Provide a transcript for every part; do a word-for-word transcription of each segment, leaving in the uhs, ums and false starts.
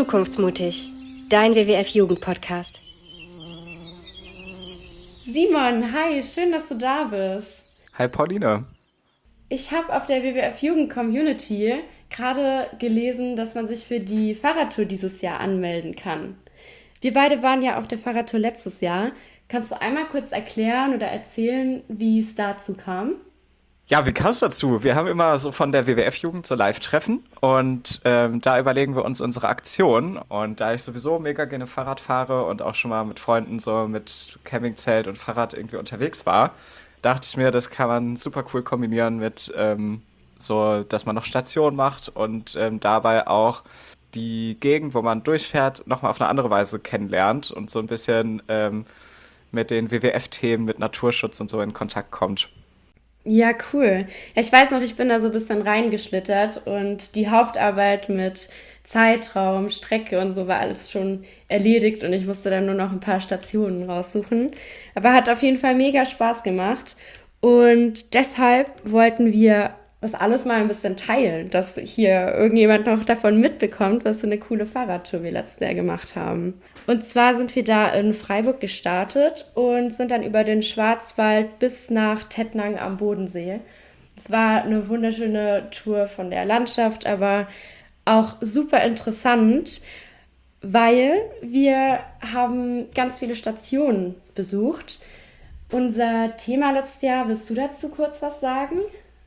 Zukunftsmutig, dein W W F-Jugend-Podcast. Simon, hi, schön, dass du da bist. Hi Pauline. Ich habe auf der W W F-Jugend-Community gerade gelesen, dass man sich für die Fahrradtour dieses Jahr anmelden kann. Wir beide waren ja auf der Fahrradtour letztes Jahr. Kannst du einmal kurz erklären oder erzählen, wie es dazu kam? Ja, wie kam es dazu? Wir haben immer so von der W W F-Jugend so Live-Treffen und ähm, da überlegen wir uns unsere Aktion. Und da ich sowieso mega gerne Fahrrad fahre und auch schon mal mit Freunden so mit Campingzelt und Fahrrad irgendwie unterwegs war, dachte ich mir, das kann man super cool kombinieren mit ähm, so, dass man noch Station macht und ähm, dabei auch die Gegend, wo man durchfährt, nochmal auf eine andere Weise kennenlernt und so ein bisschen ähm, mit den W W F-Themen, mit Naturschutz und so in Kontakt kommt. Ja, cool. Ja, ich weiß noch, ich bin da so ein bisschen reingeschlittert und die Hauptarbeit mit Zeitraum, Strecke und so war alles schon erledigt und ich musste dann nur noch ein paar Stationen raussuchen. Aber hat auf jeden Fall mega Spaß gemacht und deshalb wollten wir das alles mal ein bisschen teilen, dass hier irgendjemand noch davon mitbekommt, was für eine coole Fahrradtour wir letztes Jahr gemacht haben. Und zwar sind wir da in Freiburg gestartet und sind dann über den Schwarzwald bis nach Tettnang am Bodensee. Es war eine wunderschöne Tour von der Landschaft, aber auch super interessant, weil wir haben ganz viele Stationen besucht. Unser Thema letztes Jahr, willst du dazu kurz was sagen?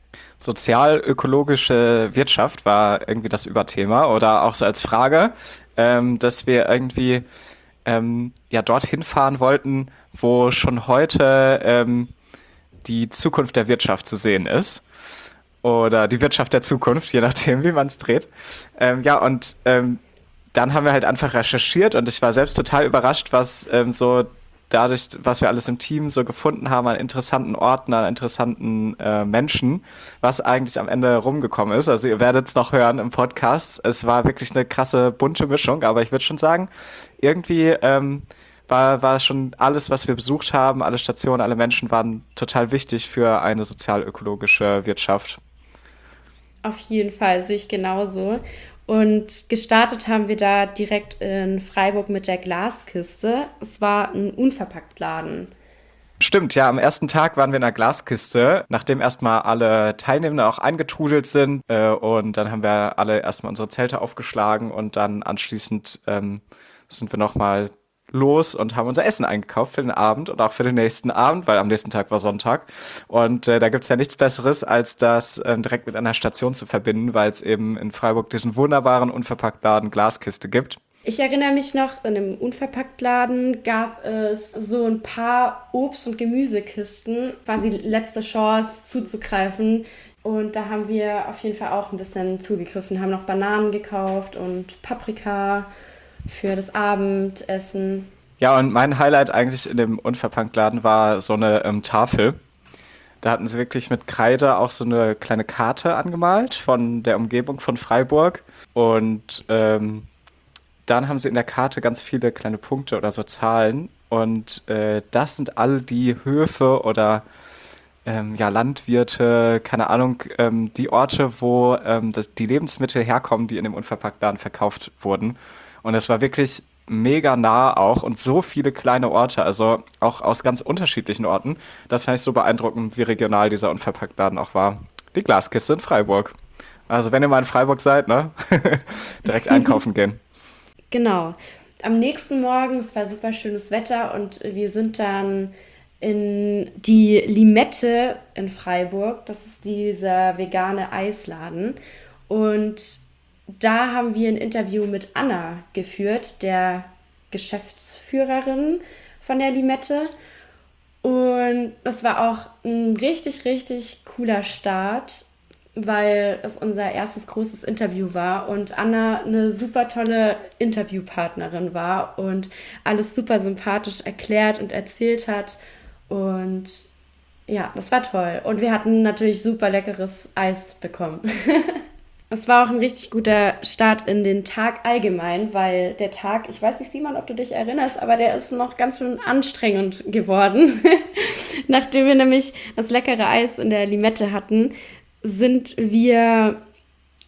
Sozial-ökologische Wirtschaft war irgendwie das Überthema oder auch so als Frage, ähm, dass wir irgendwie ähm, ja dorthin fahren wollten, wo schon heute ähm, die Zukunft der Wirtschaft zu sehen ist. Oder die Wirtschaft der Zukunft, je nachdem, wie man es dreht. Ähm, ja, und ähm, dann haben wir halt einfach recherchiert und ich war selbst total überrascht, was ähm, so dadurch, was wir alles im Team so gefunden haben an interessanten Orten, an interessanten äh, Menschen, was eigentlich am Ende rumgekommen ist. Also ihr werdet es noch hören im Podcast. Es war wirklich eine krasse, bunte Mischung, aber ich würde schon sagen, irgendwie ähm, war, war schon alles, was wir besucht haben, alle Stationen, alle Menschen waren total wichtig für eine sozial-ökologische Wirtschaft. Auf jeden Fall, sehe ich genauso. Und gestartet haben wir da direkt in Freiburg mit der Glaskiste. Es war ein Unverpacktladen. Stimmt, ja, am ersten Tag waren wir in der Glaskiste, nachdem erstmal alle Teilnehmenden auch eingetrudelt sind. Äh, und dann haben wir alle erstmal unsere Zelte aufgeschlagen und dann anschließend ähm, sind wir nochmal los und haben unser Essen eingekauft für den Abend und auch für den nächsten Abend, weil am nächsten Tag war Sonntag. Und äh, da gibt's ja nichts Besseres, als das ähm, direkt mit einer Station zu verbinden, weil es eben in Freiburg diesen wunderbaren Unverpacktladen Glaskiste gibt. Ich erinnere mich noch, in einem Unverpacktladen gab es so ein paar Obst- und Gemüsekisten, quasi letzte Chance zuzugreifen. Und da haben wir auf jeden Fall auch ein bisschen zugegriffen, haben noch Bananen gekauft und Paprika für das Abendessen. Ja, und mein Highlight eigentlich in dem Unverpacktladen war so eine ähm, Tafel. Da hatten sie wirklich mit Kreide auch so eine kleine Karte angemalt von der Umgebung von Freiburg. Und ähm, dann haben sie in der Karte ganz viele kleine Punkte oder so Zahlen. Und äh, das sind all die Höfe oder ähm, ja, Landwirte, keine Ahnung, ähm, die Orte, wo ähm, das, die Lebensmittel herkommen, die in dem Unverpacktladen verkauft wurden. Und es war wirklich mega nah auch und so viele kleine Orte, also auch aus ganz unterschiedlichen Orten. Das fand ich so beeindruckend, wie regional dieser Unverpacktladen auch war. Die Glaskiste in Freiburg. Also wenn ihr mal in Freiburg seid, ne, direkt einkaufen gehen. Genau. Am nächsten Morgen, es war super schönes Wetter und wir sind dann in die Limette in Freiburg. Das ist dieser vegane Eisladen. Und da haben wir ein Interview mit Anna geführt, der Geschäftsführerin von der Limette. Und das war auch ein richtig, richtig cooler Start, weil es unser erstes großes Interview war und Anna eine super tolle Interviewpartnerin war und alles super sympathisch erklärt und erzählt hat. Und ja, das war toll. Und wir hatten natürlich super leckeres Eis bekommen. Es war auch ein richtig guter Start in den Tag allgemein, weil der Tag, ich weiß nicht, Simon, ob du dich erinnerst, aber der ist noch ganz schön anstrengend geworden. Nachdem wir nämlich das leckere Eis in der Limette hatten, sind wir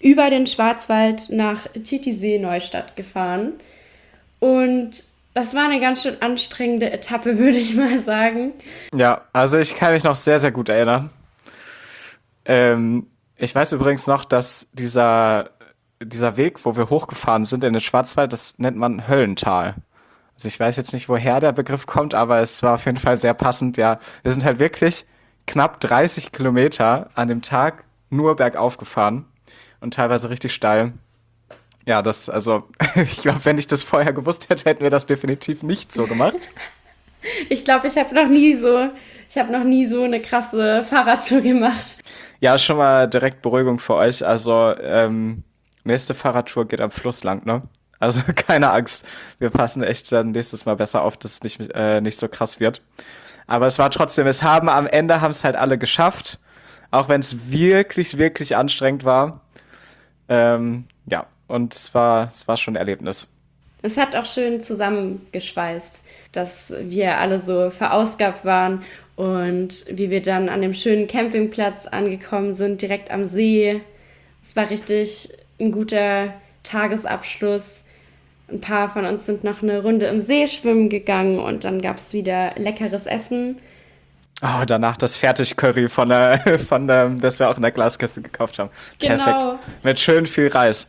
über den Schwarzwald nach Titisee-Neustadt gefahren. Und das war eine ganz schön anstrengende Etappe, würde ich mal sagen. Ja, also ich kann mich noch sehr, sehr gut erinnern. Ähm, ich weiß übrigens noch, dass dieser, dieser Weg, wo wir hochgefahren sind in den Schwarzwald, das nennt man Höllental. Also ich weiß jetzt nicht, woher der Begriff kommt, aber es war auf jeden Fall sehr passend. Ja, wir sind halt wirklich knapp dreißig Kilometer an dem Tag nur bergauf gefahren und teilweise richtig steil. Ja, das, also, ich glaube, wenn ich das vorher gewusst hätte, hätten wir das definitiv nicht so gemacht. Ich glaube, ich habe noch nie so, ich habe noch nie so eine krasse Fahrradtour gemacht. Ja, schon mal direkt Beruhigung für euch. Also, ähm, nächste Fahrradtour geht am Fluss lang, ne? Also, keine Angst. Wir passen echt dann nächstes Mal besser auf, dass es nicht, äh, nicht so krass wird. Aber es war trotzdem, es haben am Ende, haben es halt alle geschafft. Auch wenn es wirklich, wirklich anstrengend war. Ähm, ja. Und es war, es war schon ein Erlebnis. Es hat auch schön zusammengeschweißt, dass wir alle so verausgabt waren und wie wir dann an dem schönen Campingplatz angekommen sind, direkt am See. Es war richtig ein guter Tagesabschluss. Ein paar von uns sind noch eine Runde im See schwimmen gegangen und dann gab es wieder leckeres Essen. Oh, danach das Fertigcurry von der, von der, das wir auch in der Glaskiste gekauft haben. Genau. Perfekt. Mit schön viel Reis.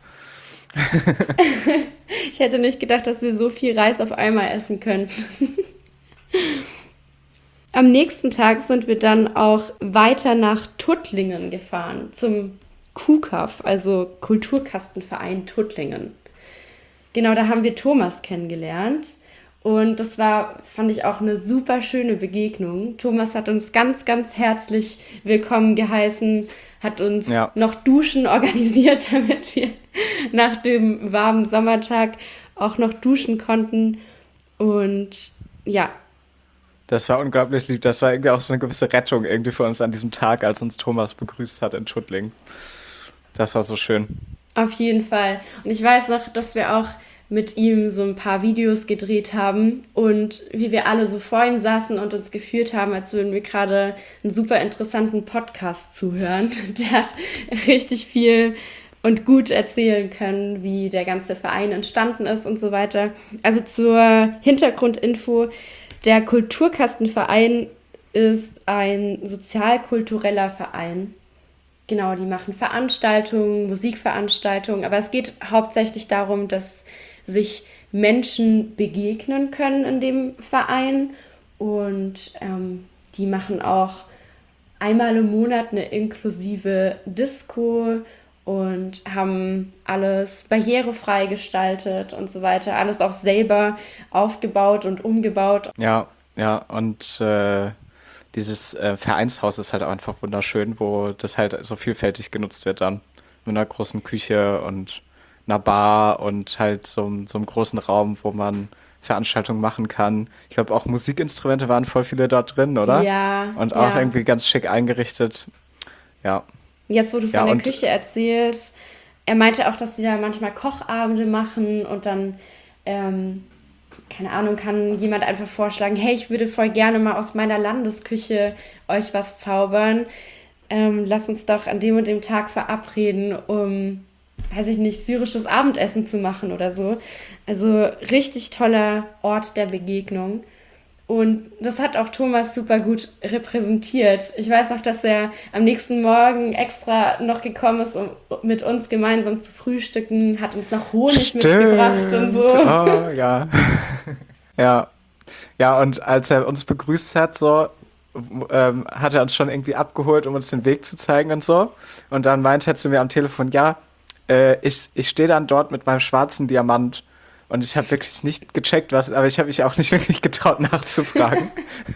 Ich hätte nicht gedacht, dass wir so viel Reis auf einmal essen können. Am nächsten Tag sind wir dann auch weiter nach Tuttlingen gefahren, zum K U K A F, also Kulturkastenverein Tuttlingen. Genau, da haben wir Thomas kennengelernt und das war, fand ich, auch eine super schöne Begegnung. Thomas hat uns ganz, ganz herzlich willkommen geheißen, hat uns ja. noch Duschen organisiert, damit wir nach dem warmen Sommertag auch noch duschen konnten. Und ja. Das war unglaublich lieb. Das war irgendwie auch so eine gewisse Rettung irgendwie für uns an diesem Tag, als uns Thomas begrüßt hat in Tuttlingen. Das war so schön. Auf jeden Fall. Und ich weiß noch, dass wir auch mit ihm so ein paar Videos gedreht haben und wie wir alle so vor ihm saßen und uns gefühlt haben, als würden wir gerade einen super interessanten Podcast zuhören. Der hat richtig viel und gut erzählen können, wie der ganze Verein entstanden ist und so weiter. Also zur Hintergrundinfo, der Kulturkastenverein ist ein sozialkultureller Verein. Genau, die machen Veranstaltungen, Musikveranstaltungen, aber es geht hauptsächlich darum, dass sich Menschen begegnen können in dem Verein und ähm, die machen auch einmal im Monat eine inklusive Disco und haben alles barrierefrei gestaltet und so weiter, alles auch selber aufgebaut und umgebaut. Ja, ja, und äh, dieses äh, Vereinshaus ist halt auch einfach wunderschön, wo das halt so vielfältig genutzt wird dann. Mit einer großen Küche und einer Bar und halt so, so einem großen Raum, wo man Veranstaltungen machen kann. Ich glaube, auch Musikinstrumente waren voll viele dort drin, oder? Ja. Und auch ja. irgendwie ganz schick eingerichtet. Ja. Jetzt, wo du von ja, der Küche erzählst, er meinte auch, dass sie da manchmal Kochabende machen und dann, ähm, keine Ahnung, kann jemand einfach vorschlagen, hey, ich würde voll gerne mal aus meiner Landesküche euch was zaubern. Ähm, lass uns doch an dem und dem Tag verabreden, um, weiß ich nicht, syrisches Abendessen zu machen oder so. Also richtig toller Ort der Begegnung. Und das hat auch Thomas super gut repräsentiert. Ich weiß noch, dass er am nächsten Morgen extra noch gekommen ist, um mit uns gemeinsam zu frühstücken, hat uns noch Honig Stimmt. mitgebracht und so. Oh, ja. ja. Ja, und als er uns begrüßt hat, so, ähm, hat er uns schon irgendwie abgeholt, um uns den Weg zu zeigen und so. Und dann meinte er zu mir am Telefon, ja, äh, ich, ich stehe dann dort mit meinem schwarzen Diamant. Und ich habe wirklich nicht gecheckt, was, aber ich habe mich auch nicht wirklich getraut nachzufragen.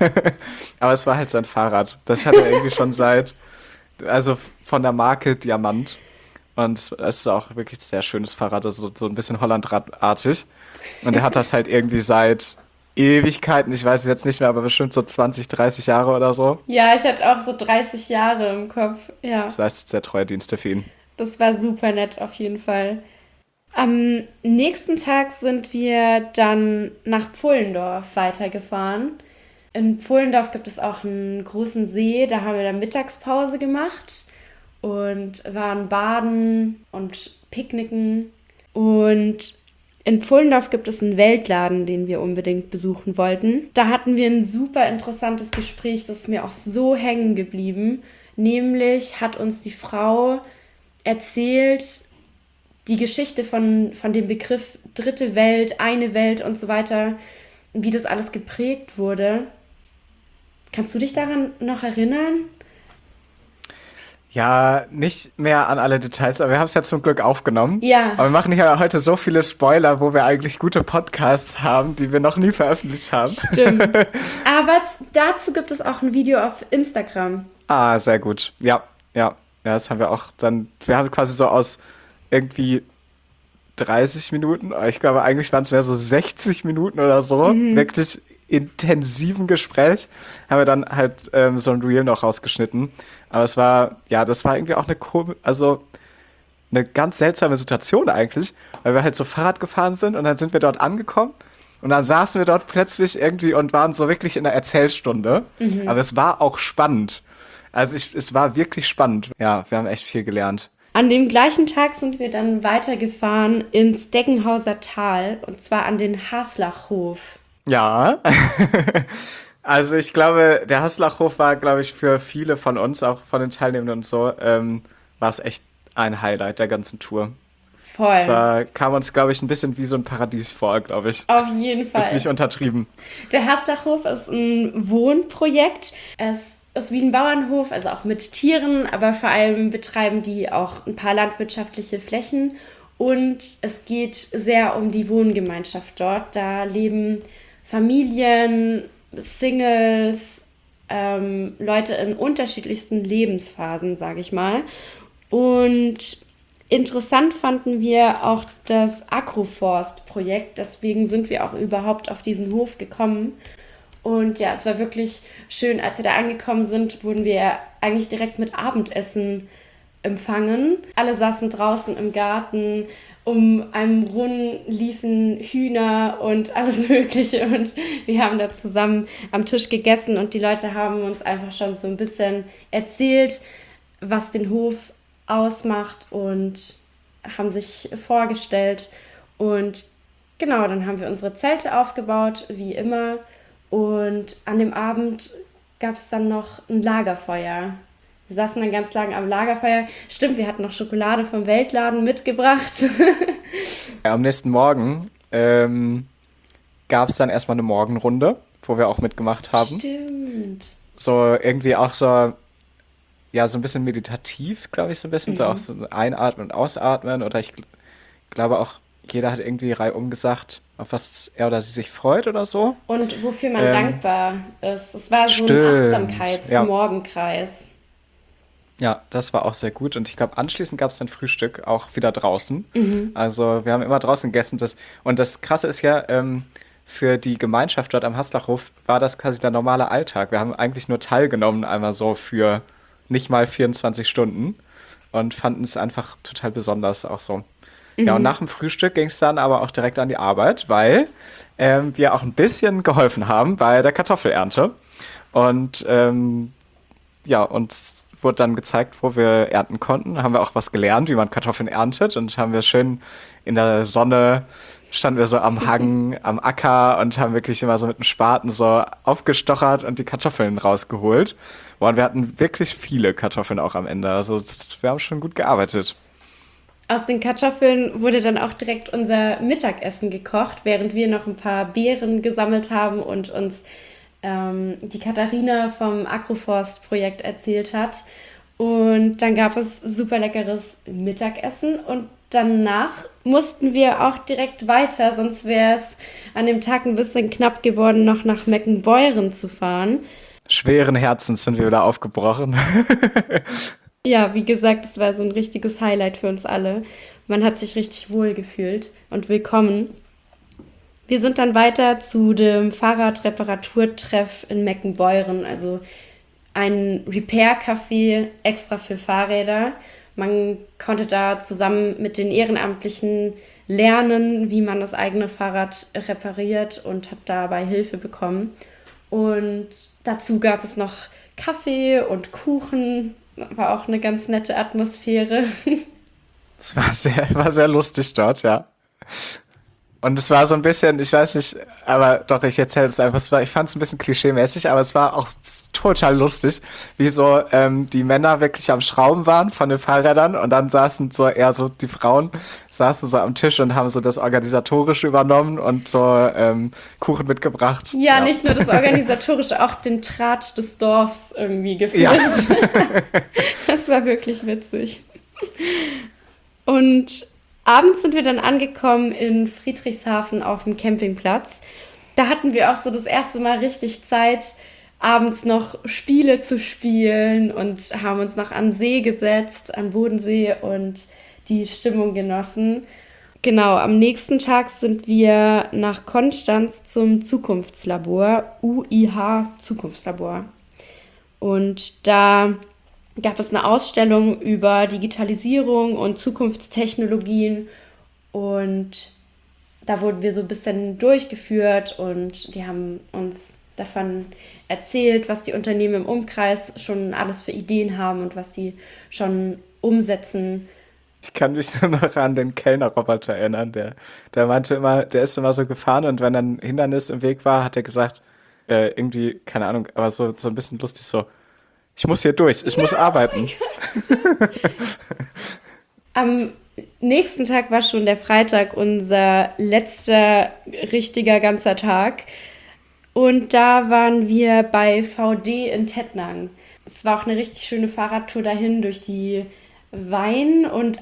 Aber es war halt sein Fahrrad. Das hat er irgendwie schon seit, also von der Marke Diamant. Und es ist auch wirklich ein sehr schönes Fahrrad, also so, so ein bisschen Hollandradartig. Und er hat das halt irgendwie seit Ewigkeiten, ich weiß es jetzt nicht mehr, aber bestimmt so zwanzig, dreißig Jahre oder so. Ja, ich hatte auch so dreißig Jahre im Kopf, ja. Das heißt, sehr treue Dienste für ihn. Das war super nett auf jeden Fall. Am nächsten Tag sind wir dann nach Pfullendorf weitergefahren. In Pfullendorf gibt es auch einen großen See, da haben wir dann Mittagspause gemacht. und waren baden und picknicken. Und in Pfullendorf gibt es einen Weltladen, den wir unbedingt besuchen wollten. Da hatten wir ein super interessantes Gespräch, das ist mir auch so hängen geblieben. Nämlich hat uns die Frau erzählt, die Geschichte von, von dem Begriff dritte Welt, eine Welt und so weiter, wie das alles geprägt wurde. Kannst du dich daran noch erinnern? Ja, nicht mehr an alle Details, aber wir haben es ja zum Glück aufgenommen. Ja. Aber wir machen hier heute so viele Spoiler, wo wir eigentlich gute Podcasts haben, die wir noch nie veröffentlicht haben. Stimmt. Aber dazu gibt es auch ein Video auf Instagram. Ah, sehr gut. Ja, ja. Ja, das haben wir auch dann, wir haben quasi so aus irgendwie dreißig Minuten, ich glaube eigentlich waren es mehr so sechzig Minuten oder so, mhm. wirklich intensiven Gespräch, haben wir dann halt ähm, so ein Reel noch rausgeschnitten. Aber es war, ja, das war irgendwie auch eine kom- also eine ganz seltsame Situation eigentlich, weil wir halt so Fahrrad gefahren sind und dann sind wir dort angekommen und dann saßen wir dort plötzlich irgendwie und waren so wirklich in einer Erzählstunde. Mhm. Aber es war auch spannend. Also ich, es war wirklich spannend. Ja, wir haben echt viel gelernt. An dem gleichen Tag sind wir dann weitergefahren ins Deggenhauser Tal und zwar an den Haslachhof. Ja, also ich glaube, der Haslachhof war, glaube ich, für viele von uns, auch von den Teilnehmenden und so, ähm, war es echt ein Highlight der ganzen Tour. Voll. Es war, kam uns, glaube ich, ein bisschen wie so ein Paradies vor, glaube ich. Auf jeden Fall. Ist nicht untertrieben. Der Haslachhof ist ein Wohnprojekt. Es ist wie ein Bauernhof, also auch mit Tieren, aber vor allem betreiben die auch ein paar landwirtschaftliche Flächen. Und es geht sehr um die Wohngemeinschaft dort. Da leben Familien, Singles, ähm, Leute in unterschiedlichsten Lebensphasen, sage ich mal. Und interessant fanden wir auch das Agroforst-Projekt. Deswegen sind wir auch überhaupt auf diesen Hof gekommen. Und ja, es war wirklich schön. Als wir da angekommen sind, wurden wir eigentlich direkt mit Abendessen empfangen. Alle saßen draußen im Garten. Um einen Brunnen liefen Hühner und alles Mögliche und wir haben da zusammen am Tisch gegessen und die Leute haben uns einfach schon so ein bisschen erzählt, was den Hof ausmacht und haben sich vorgestellt und genau, dann haben wir unsere Zelte aufgebaut, wie immer, und an dem Abend gab es dann noch ein Lagerfeuer. Wir saßen dann ganz lange am Lagerfeuer. Stimmt, wir hatten noch Schokolade vom Weltladen mitgebracht. Am nächsten Morgen ähm, gab es dann erstmal eine Morgenrunde, wo wir auch mitgemacht haben. Stimmt. So irgendwie auch so, ja, so ein bisschen meditativ, glaube ich, so ein bisschen. Mhm. So auch so einatmen und ausatmen. Oder ich gl- glaube auch, jeder hat irgendwie reihum gesagt, auf was er oder sie sich freut oder so. Und wofür man ähm, dankbar ist. Es war so stimmt. ein Achtsamkeits-Morgenkreis. Ja. Ja, das war auch sehr gut. Und ich glaube, anschließend gab es dann Frühstück auch wieder draußen. Mhm. Also wir haben immer draußen gegessen. Das, und das Krasse ist ja, ähm, für die Gemeinschaft dort am Haslachhof war das quasi der normale Alltag. Wir haben eigentlich nur teilgenommen, einmal so für nicht mal vierundzwanzig Stunden und fanden es einfach total besonders auch so. Mhm. Ja, und nach dem Frühstück ging es dann aber auch direkt an die Arbeit, weil ähm, wir auch ein bisschen geholfen haben bei der Kartoffelernte. Und ähm, ja, uns wurde dann gezeigt, wo wir ernten konnten. Haben wir auch was gelernt, wie man Kartoffeln erntet. Und haben wir schön in der Sonne, standen wir so am Hang, am Acker und haben wirklich immer so mit dem Spaten so aufgestochert und die Kartoffeln rausgeholt. Boah, und wir hatten wirklich viele Kartoffeln auch am Ende. Also wir haben schon gut gearbeitet. Aus den Kartoffeln wurde dann auch direkt unser Mittagessen gekocht, während wir noch ein paar Beeren gesammelt haben und uns ähm, die Katharina vom Agroforst-Projekt erzählt hat. Und dann gab es super leckeres Mittagessen und danach mussten wir auch direkt weiter, sonst wäre es an dem Tag ein bisschen knapp geworden, noch nach Meckenbeuren zu fahren. Schweren Herzens sind wir wieder aufgebrochen. Ja, wie gesagt, es war so ein richtiges Highlight für uns alle. Man hat sich richtig wohl gefühlt und willkommen. Wir sind dann weiter zu dem Fahrradreparaturtreff in Meckenbeuren, also ein Repair-Café extra für Fahrräder. Man konnte da zusammen mit den Ehrenamtlichen lernen, wie man das eigene Fahrrad repariert und hat dabei Hilfe bekommen. Und dazu gab es noch Kaffee und Kuchen war auch eine ganz nette Atmosphäre. Es war sehr, war sehr lustig dort, ja. Und es war so ein bisschen, ich weiß nicht, aber doch, ich erzähle es einfach, es war, ich fand es ein bisschen klischeemäßig, aber es war auch total lustig, wie so ähm, die Männer wirklich am Schrauben waren von den Fahrrädern und dann saßen so eher so die Frauen, saßen so am Tisch und haben so das Organisatorische übernommen und so ähm, Kuchen mitgebracht. Ja, ja, nicht nur das Organisatorische, auch den Tratsch des Dorfs irgendwie geführt. Ja. Das war wirklich witzig. Und abends sind wir dann angekommen in Friedrichshafen auf dem Campingplatz. Da hatten wir auch so das erste Mal richtig Zeit, abends noch Spiele zu spielen und haben uns noch an den See gesetzt, am Bodensee und die Stimmung genossen. Genau, am nächsten Tag sind wir nach Konstanz zum Zukunftslabor, U I H Zukunftslabor. Und da gab es eine Ausstellung über Digitalisierung und Zukunftstechnologien und da wurden wir so ein bisschen durchgeführt und die haben uns davon erzählt, was die Unternehmen im Umkreis schon alles für Ideen haben und was die schon umsetzen. Ich kann mich nur noch an den Kellnerroboter erinnern, der, der meinte immer, der ist immer so gefahren und wenn ein Hindernis im Weg war, hat er gesagt, äh, irgendwie, keine Ahnung, aber so, so ein bisschen lustig so, ich muss hier durch, ich muss ja, arbeiten. Oh Am nächsten Tag war schon der Freitag unser letzter richtiger ganzer Tag. Und da waren wir bei V D in Tettnang. Es war auch eine richtig schöne Fahrradtour dahin durch die Wein- und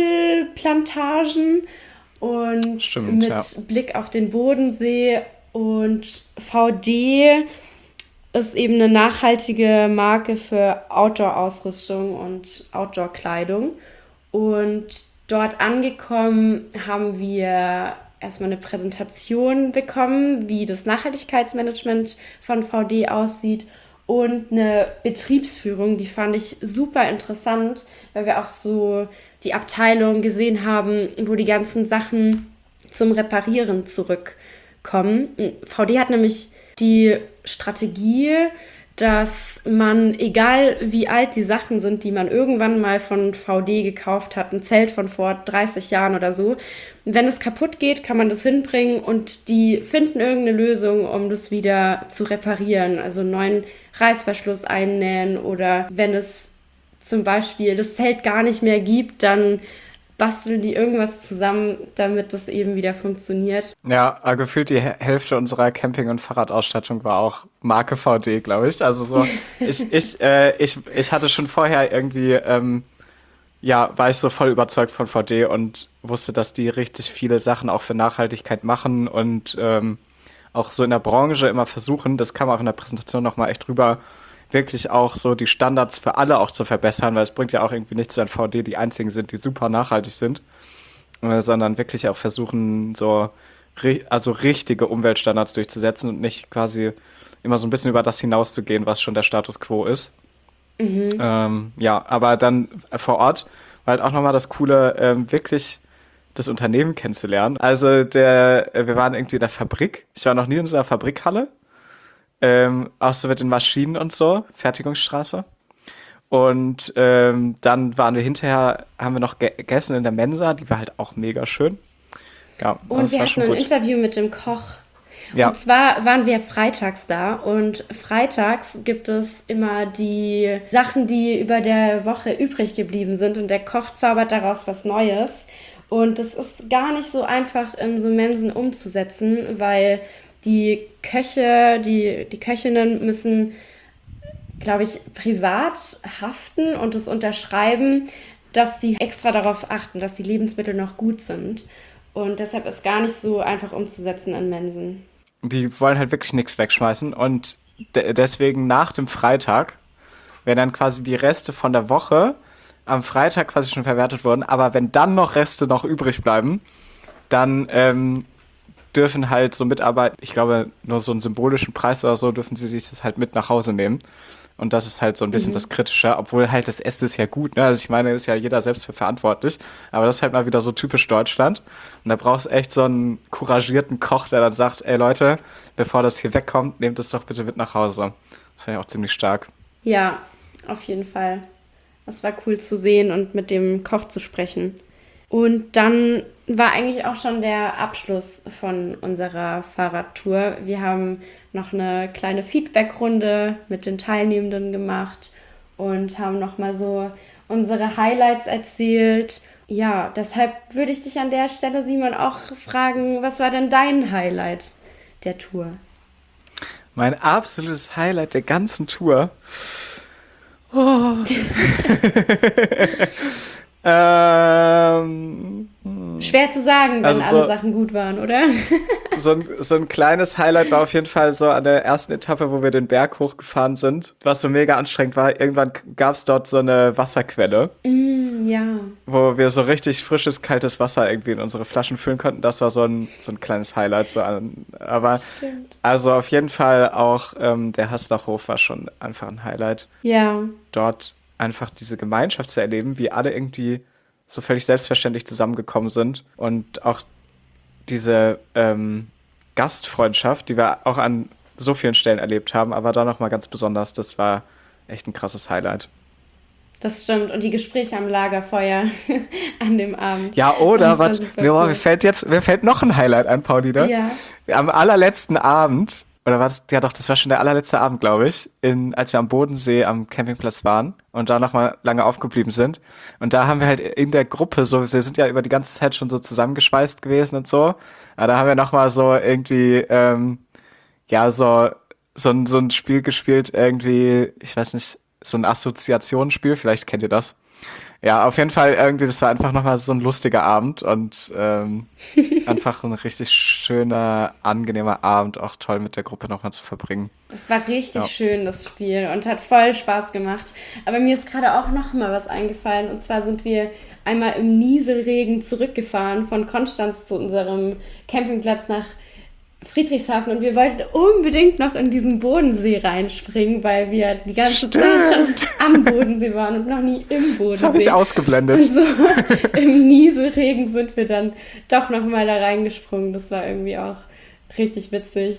Apfelplantagen und Stimmt, mit ja. Blick auf den Bodensee. Und V D ist eben eine nachhaltige Marke für Outdoor-Ausrüstung und Outdoor-Kleidung. Und dort angekommen haben wir erstmal eine Präsentation bekommen, wie das Nachhaltigkeitsmanagement von V D aussieht und eine Betriebsführung, die fand ich super interessant, weil wir auch so die Abteilung gesehen haben, wo die ganzen Sachen zum Reparieren zurückkommen. V D hat nämlich die Strategie, dass man, egal wie alt die Sachen sind, die man irgendwann mal von V D gekauft hat, ein Zelt von vor dreißig Jahren oder so, wenn es kaputt geht, kann man das hinbringen und die finden irgendeine Lösung, um das wieder zu reparieren. Also einen neuen Reißverschluss einnähen oder wenn es zum Beispiel das Zelt gar nicht mehr gibt, dann basteln die irgendwas zusammen, damit das eben wieder funktioniert. Ja, gefühlt die Hälfte unserer Camping- und Fahrradausstattung war auch Marke V D, glaube ich. Also so, ich, ich, äh, ich, ich hatte schon vorher irgendwie, ähm, ja, war ich so voll überzeugt von V D und wusste, dass die richtig viele Sachen auch für Nachhaltigkeit machen und ähm, auch so in der Branche immer versuchen, das kam auch in der Präsentation nochmal echt drüber, wirklich auch so die Standards für alle auch zu verbessern, weil es bringt ja auch irgendwie nichts, wenn V D die einzigen sind, die super nachhaltig sind, äh, sondern wirklich auch versuchen, so ri- also richtige Umweltstandards durchzusetzen und nicht quasi immer so ein bisschen über das hinauszugehen, was schon der Status quo ist. Mhm. Ähm, ja, aber dann vor Ort war halt auch nochmal das Coole, ähm, wirklich das Unternehmen kennenzulernen. Also der, wir waren irgendwie in der Fabrik. Ich war noch nie in so einer Fabrikhalle. Ähm, auch so mit den Maschinen und so, Fertigungsstraße. Und ähm, dann waren wir hinterher, haben wir noch ge- gegessen in der Mensa, die war halt auch mega schön. Ja, und wir war hatten schon ein gut. Interview mit dem Koch. Ja. Und zwar waren wir freitags da und freitags gibt es immer die Sachen, die über der Woche übrig geblieben sind und der Koch zaubert daraus was Neues. Und das ist gar nicht so einfach in so Mensen umzusetzen, weil die Köche, die, die Köchinnen müssen, glaube ich, privat haften und es unterschreiben, dass sie extra darauf achten, dass die Lebensmittel noch gut sind. Und deshalb ist gar nicht so einfach umzusetzen in Mensen. Die wollen halt wirklich nichts wegschmeißen und de- deswegen nach dem Freitag werden dann quasi die Reste von der Woche am Freitag quasi schon verwertet wurden, aber wenn dann noch Reste noch übrig bleiben, dann ähm, dürfen halt so Mitarbeiter, ich glaube nur so einen symbolischen Preis oder so, dürfen sie sich das halt mit nach Hause nehmen. Und das ist halt so ein bisschen mhm. das Kritische, obwohl halt das Essen ist ja gut, ne? Also ich meine, ist ja jeder selbst für verantwortlich, aber das ist halt mal wieder so typisch Deutschland. Und da brauchst du echt so einen couragierten Koch, der dann sagt, ey Leute, bevor das hier wegkommt, nehmt es doch bitte mit nach Hause. Das finde ich auch ziemlich stark. Ja, auf jeden Fall. Das war cool zu sehen und mit dem Koch zu sprechen. Und dann war eigentlich auch schon der Abschluss von unserer Fahrradtour. Wir haben noch eine kleine Feedbackrunde mit den Teilnehmenden gemacht und haben nochmal so unsere Highlights erzählt. Ja, deshalb würde ich dich an der Stelle, Simon, auch fragen, was war denn dein Highlight der Tour? Mein absolutes Highlight der ganzen Tour. Oh. ähm, Schwer zu sagen, wenn also alle so, Sachen gut waren, oder? so, ein, so ein kleines Highlight war auf jeden Fall so an der ersten Etappe, wo wir den Berg hochgefahren sind, was so mega anstrengend war. Irgendwann gab es dort so eine Wasserquelle, Mm, ja. wo wir so richtig frisches, kaltes Wasser irgendwie in unsere Flaschen füllen konnten. Das war so ein, so ein kleines Highlight. So an, aber Stimmt. also auf jeden Fall auch ähm, der Haslachhof war schon einfach ein Highlight. Ja. Dort einfach diese Gemeinschaft zu erleben, wie alle irgendwie so völlig selbstverständlich zusammengekommen sind und auch diese ähm, Gastfreundschaft, die wir auch an so vielen Stellen erlebt haben, aber da nochmal ganz besonders, das war echt ein krasses Highlight. Das stimmt. Und die Gespräche am Lagerfeuer an dem Abend. Ja, oder, Das war was, super mir, cool. mir fällt jetzt, mir fällt noch ein Highlight an, Pauline. Ja. Am allerletzten Abend, oder war das, ja doch, das war schon der allerletzte Abend, glaube ich, in, als wir am Bodensee am Campingplatz waren und da nochmal lange aufgeblieben sind. Und da haben wir halt in der Gruppe so, wir sind ja über die ganze Zeit schon so zusammengeschweißt gewesen und so, aber da haben wir nochmal so irgendwie, ähm, ja, so, so ein, so ein Spiel gespielt, irgendwie, ich weiß nicht, so ein Assoziationsspiel, vielleicht kennt ihr das. Ja, auf jeden Fall irgendwie, das war einfach nochmal so ein lustiger Abend und ähm, einfach ein richtig schöner, angenehmer Abend, auch toll mit der Gruppe nochmal zu verbringen. Es war richtig Ja. schön, das Spiel, und hat voll Spaß gemacht. Aber mir ist gerade auch noch mal was eingefallen. Und zwar sind wir einmal im Nieselregen zurückgefahren von Konstanz zu unserem Campingplatz nach Friedrichshafen. Und wir wollten unbedingt noch in diesen Bodensee reinspringen, weil wir die ganze Stimmt. Zeit schon am Bodensee waren und noch nie im Bodensee. Das habe ich ausgeblendet. Und so im Nieselregen sind wir dann doch noch mal da reingesprungen. Das war irgendwie auch richtig witzig.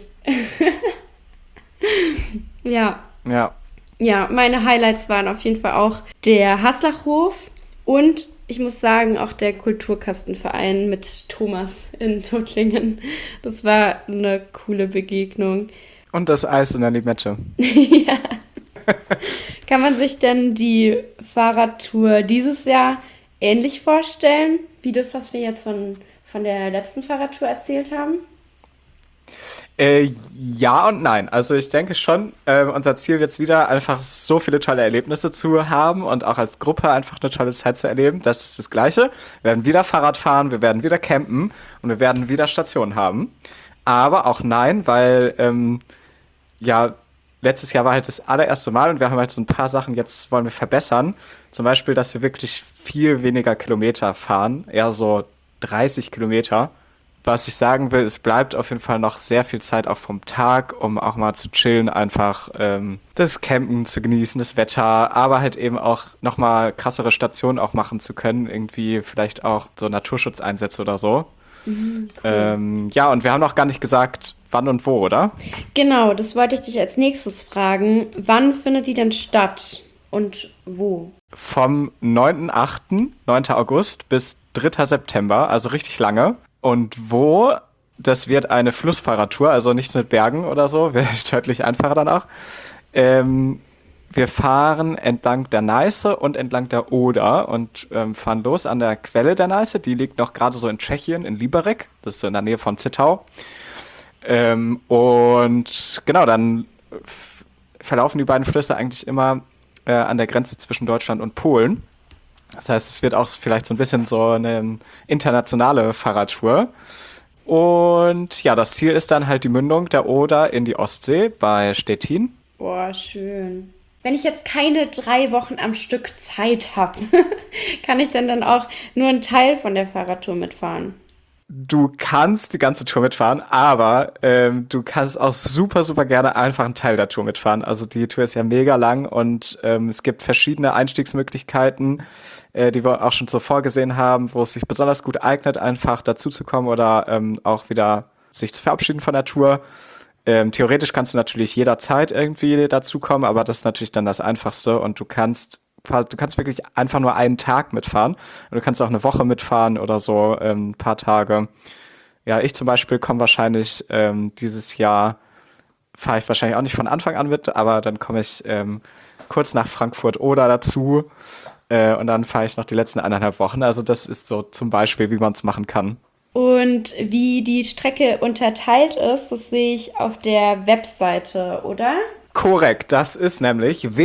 Ja, Ja. ja, meine Highlights waren auf jeden Fall auch der Haslachhof und ich muss sagen, auch der Kulturkastenverein mit Thomas in Tuttlingen. Das war eine coole Begegnung. Und das Eis in der Limette. Ja. Kann man sich denn die Fahrradtour dieses Jahr ähnlich vorstellen, wie das, was wir jetzt von, von der letzten Fahrradtour erzählt haben? Äh, ja und nein. Also ich denke schon, äh, unser Ziel wird es wieder, einfach so viele tolle Erlebnisse zu haben und auch als Gruppe einfach eine tolle Zeit zu erleben. Das ist das Gleiche. Wir werden wieder Fahrrad fahren, wir werden wieder campen und wir werden wieder Stationen haben. Aber auch nein, weil ähm, ja, letztes Jahr war halt das allererste Mal und wir haben halt so ein paar Sachen jetzt wollen wir verbessern. Zum Beispiel, dass wir wirklich viel weniger Kilometer fahren, eher so dreißig Kilometer. Was ich sagen will, es bleibt auf jeden Fall noch sehr viel Zeit auch vom Tag, um auch mal zu chillen, einfach ähm, das Campen zu genießen, das Wetter, aber halt eben auch nochmal krassere Stationen auch machen zu können, irgendwie vielleicht auch so Naturschutzeinsätze oder so. Mhm, cool. ähm, ja, und wir haben noch gar nicht gesagt, wann und wo, oder? Genau, das wollte ich dich als nächstes fragen. Wann findet die denn statt und wo? Vom neunten achten, neunten August bis dritten September, also richtig lange. Und wo, das wird eine Flussfahrradtour, also nichts mit Bergen oder so, wäre deutlich einfacher dann auch. Ähm, wir fahren entlang der Neiße und entlang der Oder und ähm, fahren los an der Quelle der Neiße. Die liegt noch gerade so in Tschechien, in Liberec, das ist so in der Nähe von Zittau. Ähm, und genau, dann f- verlaufen die beiden Flüsse eigentlich immer äh, an der Grenze zwischen Deutschland und Polen. Das heißt, es wird auch vielleicht so ein bisschen so eine internationale Fahrradtour. Und ja, das Ziel ist dann halt die Mündung der Oder in die Ostsee bei Stettin. Boah, schön. Wenn ich jetzt keine drei Wochen am Stück Zeit habe, kann ich dann dann auch nur einen Teil von der Fahrradtour mitfahren? Du kannst die ganze Tour mitfahren, aber ähm, du kannst auch super, super gerne einfach einen Teil der Tour mitfahren. Also die Tour ist ja mega lang und ähm, es gibt verschiedene Einstiegsmöglichkeiten, äh, die wir auch schon so vorgesehen haben, wo es sich besonders gut eignet, einfach dazuzukommen oder ähm, auch wieder sich zu verabschieden von der Tour. Ähm, theoretisch kannst du natürlich jederzeit irgendwie dazukommen, aber das ist natürlich dann das Einfachste und du kannst du kannst wirklich einfach nur einen Tag mitfahren. Und du kannst auch eine Woche mitfahren oder so, ähm, ein paar Tage. Ja, ich zum Beispiel komme wahrscheinlich ähm, dieses Jahr, fahre ich wahrscheinlich auch nicht von Anfang an mit, aber dann komme ich ähm, kurz nach Frankfurt oder dazu äh, und dann fahre ich noch die letzten eineinhalb Wochen. Also das ist so zum Beispiel, wie man es machen kann. Und wie die Strecke unterteilt ist, das sehe ich auf der Webseite, oder? Korrekt, das ist nämlich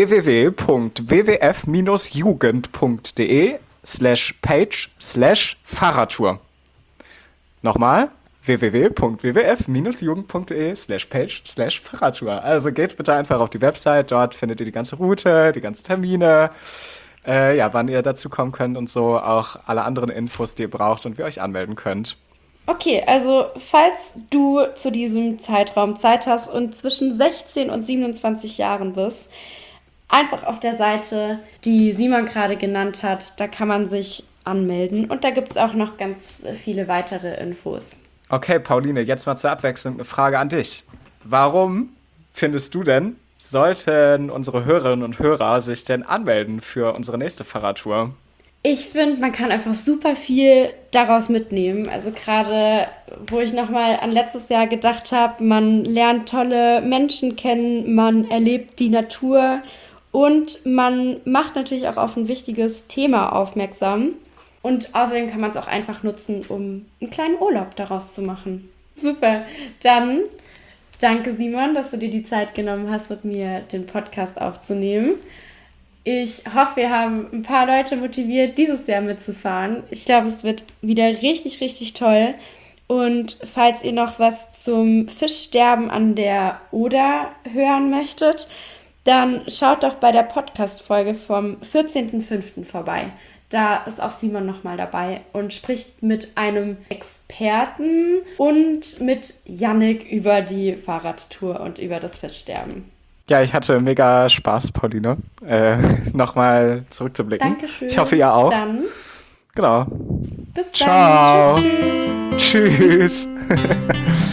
www.wwf-jugend.de slash page slash Fahrradtour. Nochmal, www.wwf-jugend.de slash page slash Fahrradtour. Also geht bitte einfach auf die Website, dort findet ihr die ganze Route, die ganzen Termine, äh, ja, wann ihr dazu kommen könnt und so, auch alle anderen Infos, die ihr braucht und wie ihr euch anmelden könnt. Okay, also falls du zu diesem Zeitraum Zeit hast und zwischen sechzehn und siebenundzwanzig Jahren bist, einfach auf der Seite, die Simon gerade genannt hat, da kann man sich anmelden und da gibt es auch noch ganz viele weitere Infos. Okay, Pauline, jetzt mal zur Abwechslung eine Frage an dich. Warum findest du denn, sollten unsere Hörerinnen und Hörer sich denn anmelden für unsere nächste Fahrradtour? Ich finde, man kann einfach super viel daraus mitnehmen. Also gerade, wo ich nochmal an letztes Jahr gedacht habe, man lernt tolle Menschen kennen, man erlebt die Natur und man macht natürlich auch auf ein wichtiges Thema aufmerksam. Und außerdem kann man es auch einfach nutzen, um einen kleinen Urlaub daraus zu machen. Super. Dann danke, Simon, dass du dir die Zeit genommen hast, mit mir den Podcast aufzunehmen. Ich hoffe, wir haben ein paar Leute motiviert, dieses Jahr mitzufahren. Ich glaube, es wird wieder richtig, richtig toll. Und falls ihr noch was zum Fischsterben an der Oder hören möchtet, dann schaut doch bei der Podcast-Folge vom vierzehnten fünften vorbei. Da ist auch Simon nochmal dabei und spricht mit einem Experten und mit Yannick über die Fahrradtour und über das Fischsterben. Ja, ich hatte mega Spaß, Pauline, äh, nochmal zurückzublicken. Dankeschön. Ich hoffe, ihr auch. Dann. Genau. Bis dann. Ciao. Tschüss. tschüss. Tschüss.